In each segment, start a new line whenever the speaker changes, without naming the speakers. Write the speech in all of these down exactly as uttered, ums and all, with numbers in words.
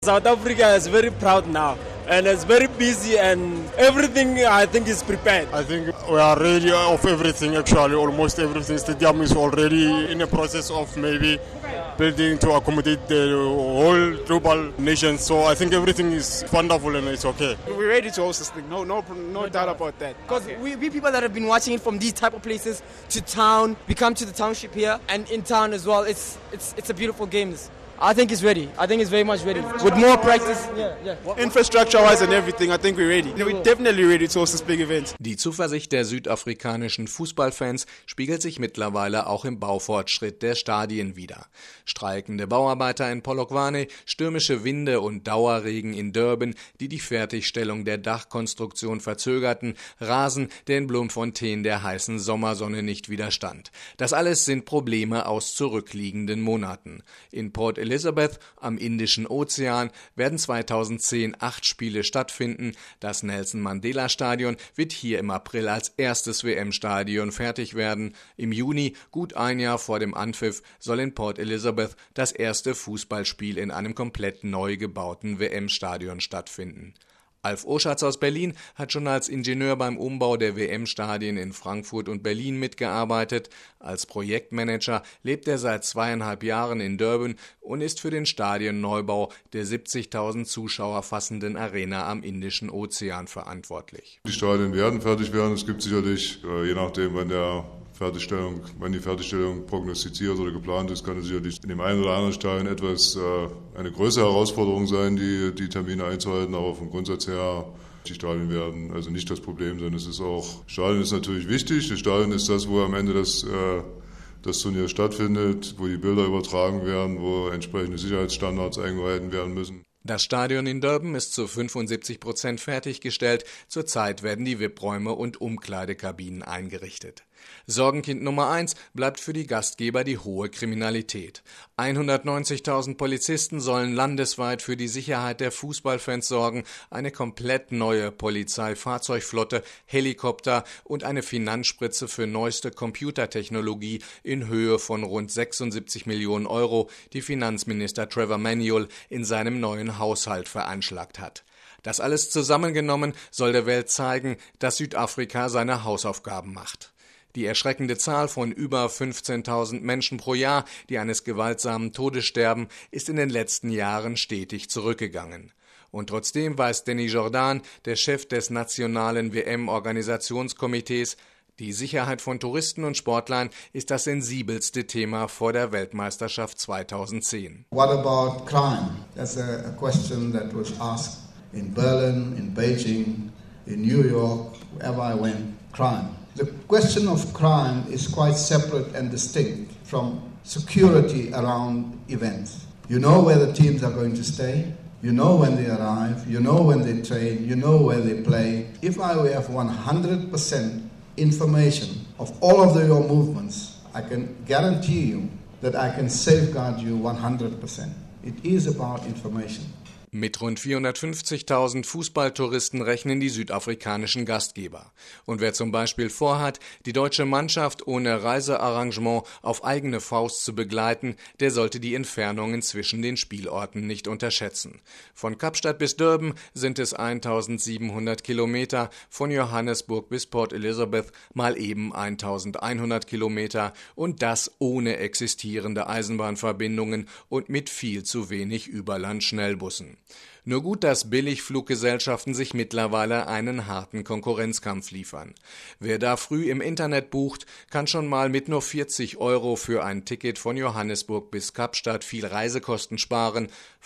South Africa is very proud now and it's very busy and everything I think is prepared.
I think we are ready of everything actually, almost everything. Stadium is already in a process of maybe building to accommodate the whole global nation. So I think everything is wonderful and it's okay.
We're ready to host this thing, no no, no doubt about that.
Because okay. we, we people that have been watching it from these type of places to town, we come to the township here and in town as well. It's it's it's a beautiful game. I think it's ready. I think it's very much ready. With more practice. Yeah, yeah.
Infrastructure-wise and everything, I think we're ready. We're definitely ready to host this big event.
Die Zuversicht der südafrikanischen Fußballfans spiegelt sich mittlerweile auch im Baufortschritt der Stadien wider. Streikende Bauarbeiter in Polokwane, stürmische Winde und Dauerregen in Durban, die die Fertigstellung der Dachkonstruktion verzögerten, Rasen, der in Bloemfontein der heißen Sommersonne nicht widerstand. Das alles sind Probleme aus zurückliegenden Monaten. In Port Elizabeth am Indischen Ozean werden zweitausendzehn acht Spiele stattfinden. Das Nelson-Mandela-Stadion wird hier im April als erstes W M-Stadion fertig werden. Im Juni, gut ein Jahr vor dem Anpfiff, soll in Port Elizabeth das erste Fußballspiel in einem komplett neu gebauten W M-Stadion stattfinden. Alf Oschatz aus Berlin hat schon als Ingenieur beim Umbau der W M-Stadien in Frankfurt und Berlin mitgearbeitet. Als Projektmanager lebt er seit zweieinhalb Jahren in Durban und ist für den Stadionneubau der siebzigtausend Zuschauer fassenden Arena am Indischen Ozean verantwortlich.
Die Stadien werden fertig werden. Es gibt sicherlich, je nachdem, wann der Fertigstellung, wenn die Fertigstellung prognostiziert oder geplant ist, kann es sicherlich in dem einen oder anderen Stadion etwas äh, eine größere Herausforderung sein, die, die Termine einzuhalten, aber vom Grundsatz her, die Stadien werden also nicht das Problem sein. Es ist auch, Stadion ist natürlich wichtig, das Stadion ist das, wo am Ende das, äh, das Turnier stattfindet, wo die Bilder übertragen werden, wo entsprechende Sicherheitsstandards eingehalten werden müssen.
Das Stadion in Durban ist zu fünfundsiebzig Prozent fertiggestellt. Zurzeit werden die V I P-Räume und Umkleidekabinen eingerichtet. Sorgenkind Nummer eins bleibt für die Gastgeber die hohe Kriminalität. hundertneunzigtausend Polizisten sollen landesweit für die Sicherheit der Fußballfans sorgen, eine komplett neue Polizeifahrzeugflotte, Helikopter und eine Finanzspritze für neueste Computertechnologie in Höhe von rund sechsundsiebzig Millionen Euro, die Finanzminister Trevor Manuel in seinem neuen Haushalt veranschlagt hat. Das alles zusammengenommen soll der Welt zeigen, dass Südafrika seine Hausaufgaben macht. Die erschreckende Zahl von über fünfzehntausend Menschen pro Jahr, die eines gewaltsamen Todes sterben, ist in den letzten Jahren stetig zurückgegangen. Und trotzdem weiß Danny Jordan, der Chef des nationalen W M-Organisationskomitees, die Sicherheit von Touristen und Sportlern ist das sensibelste Thema vor der Weltmeisterschaft zweitausendzehn.
What about crime? That's a, a question that was asked in Berlin, in Beijing, in New York, wherever I went. Crime. The question of crime is quite separate and distinct from security around events. You know where the teams are going to stay, you know when they arrive, you know when they train, you know where they play. If I have one hundred percent information of all of the, your movements, I can guarantee you that I can safeguard you one hundred percent. It is about information.
Mit rund vierhundertfünfzigtausend Fußballtouristen rechnen die südafrikanischen Gastgeber. Und wer zum Beispiel vorhat, die deutsche Mannschaft ohne Reisearrangement auf eigene Faust zu begleiten, der sollte die Entfernungen zwischen den Spielorten nicht unterschätzen. Von Kapstadt bis Durban sind es eintausendsiebenhundert Kilometer, von Johannesburg bis Port Elizabeth mal eben eintausendeinhundert Kilometer und das ohne existierende Eisenbahnverbindungen und mit viel zu wenig Überland-Schnellbussen. Nur gut, dass Billigfluggesellschaften sich mittlerweile einen harten Konkurrenzkampf liefern. Wer da früh im Internet bucht, kann schon mal mit nur vierzig Euro für ein Ticket von Johannesburg bis Kapstadt viel Reisekosten sparen,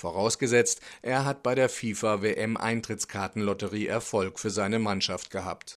vorausgesetzt, er hat bei der FIFA-W M-Eintrittskartenlotterie Erfolg für seine Mannschaft gehabt.